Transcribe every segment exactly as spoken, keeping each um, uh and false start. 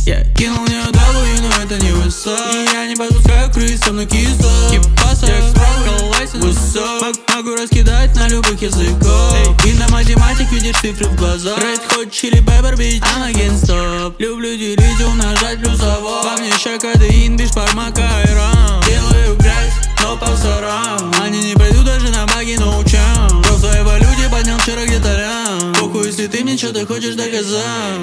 Я кинул не W, но это не высот. И я не подпускаю крыс, со мной кисло. Кипаса, я эксправил лайсенс высот. Могу раскидать на любых языках. И на математик видишь цифры в глазах. Red Hot Chili Pepper Beach, I'm against stop. Люблю делить, умножать плюсово. Во мне ща кадеин, биш, фармака, айран. Делаю грязь, но по сорам. Они не пойдут даже на баги, но учам. Про своей валюте поднял вчера где-то лям. Похуй, если ты мне что-то хочешь доказать.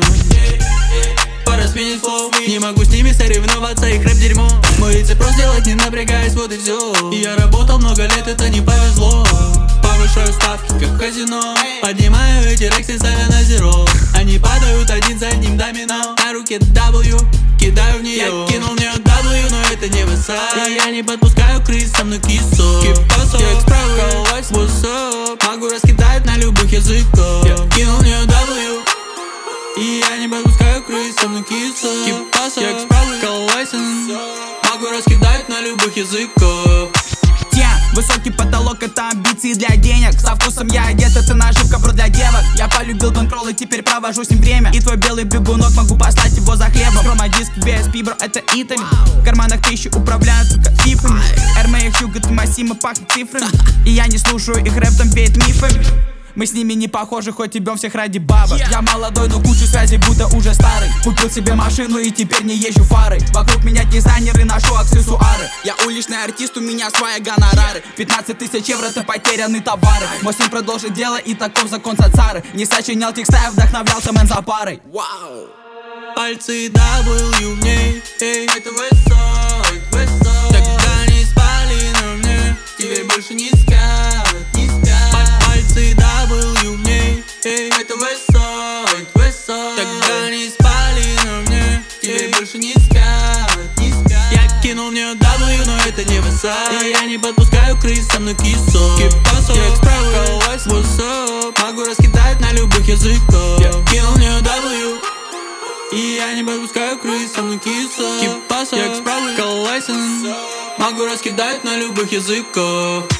Пора сменить флоу. Не могу с ними соревноваться, их рэп дерьмо. Мой рецепт сделать не напрягаясь, вот и все. И я работал много лет, это не повезло. Повышаю ставки, как в казино. Поднимаю эти рексы, ставя на зеро. Они падают один за одним домино. На руке W, кидаю в нее. Я кинул в нее W, но это не высот. И я не подпускаю крыс, со мной кисо. Кипасо, я эксправил лайс, what's up. Могу раскидать на любых языках. Я кинул в нее W. И я не подпускаю крыс, со мной кисо. Кипасо, я эксправил лайсенс. Могу раскидать на любых языках. Высокий потолок — это амбиции для денег. Со вкусом я одет, это наживка, бро, для девок. Я полюбил бэнкролл и теперь провожу с ним время. И твой белый бегунок, могу послать его за хлебом. Хромодиск, би эс пи, бро, это итами. В карманах тысячи управляют, сука, фифами. Эрме и Хьюго, ты Массимо, пахнет цифрами. И я не слушаю их рэп, там веет мифами. Мы с ними не похожи, хоть ебем всех ради бабок. Я молодой, но кучу связей, будто уже старый. Купил себе машину и теперь не езжу фарой. Вокруг меня дизайнеры, ношу аксессуары. Я уличный артист, у меня свои гонорары. Пятнадцать тысяч евро, это потерянные товары. Мой сын продолжит дело, и таков закон соцары. Не сочинял текста, я вдохновлялся мэн за парой. Вау. Пальцы W в ней, эй. Это высот, высот. Тогда не спали на мне, теперь больше не спят, не спят. Пальцы W в ней, эй. Это высот, высот. Тогда не спали на мне, теперь больше не спят, не спят. Я кинул в нее W, но это не высот. И я не подпускаю крыс, со мной кисо. Кипасо, я эксправил лайс, what's up. Могу раскидать на любых языках. Я кинул в нее W. И я не подпускаю крыс, со мной кисо. Кипасо, я эксправил лайсенс. Могу раскидать на любых языках.